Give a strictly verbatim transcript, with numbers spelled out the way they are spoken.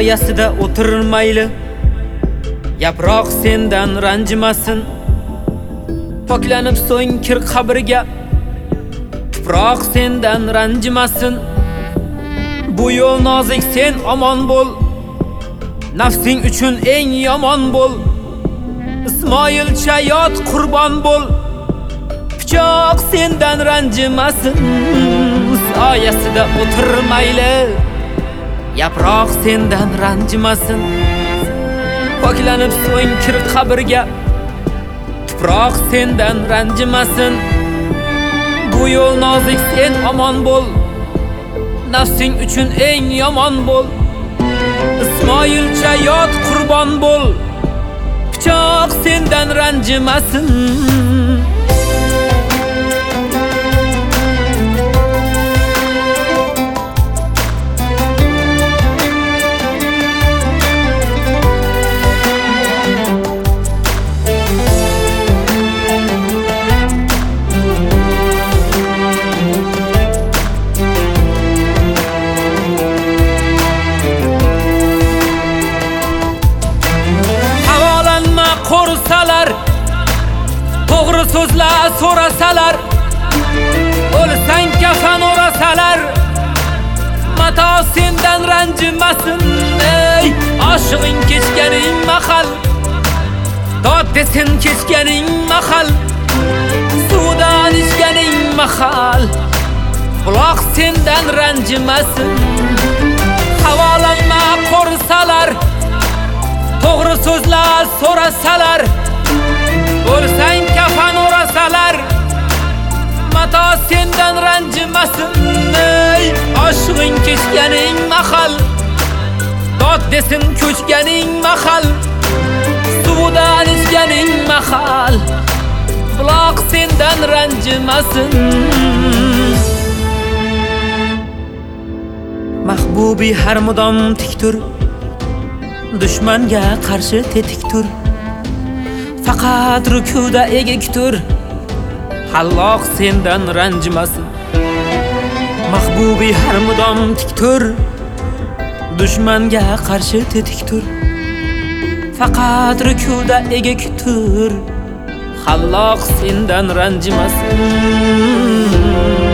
soyasida o'tirmayli, yaproq sendan ranjimasin. Poklanib so'ng kir qabrga, tuproq sendan ranjimasin. Bu yo'l nozik, sen omon bo'l, nafsing uchun eng yomon bo'l. Ismoilcha yot qurbon bo'l, pichoq sendan ranjimasin. Soyasida o'tirmayli, yaproq sendan ranjimasin. Poklanib so'ng kir qabrga, tuproq sendan ranjimasin. Bu yo'l nozik, sen omon bo'l, nafsing uchun eng yomon bo'l. Ismoilcha yot qurbon bo'l, pichoq sendan ranjimasin. Qo'rsalar, to'g'ri so'zlar so'rasalar, o'lsang kafan o'rasalar, mato sendan ranjimasin. Ey oshig'ing kechganing mahal, dod desin kechganing mahal, suvdan ichganing mahal, buloq sendan ranjimasin. Havolanma qo'rsalar, to'g'ri so'zlar so'rasalar, o'lsang kafan o'rasalar, mato sendan ranjimasin. Ey oshig'ing kechganing mahal, dod desin ko'chganing mahal, suvdan ichganing mahal, buloq sendan ranjimasin. Mahbubi har mudom tik tur, dushmanga qarshi tetik tur. Faqat rukuda egik tur, Alloh sendan ranjimasin. Mahbubi har mudom tik tur, dushmanga qarshi tetik tur. Faqat rukuda egik tur, Alloh sendan ranjimasin.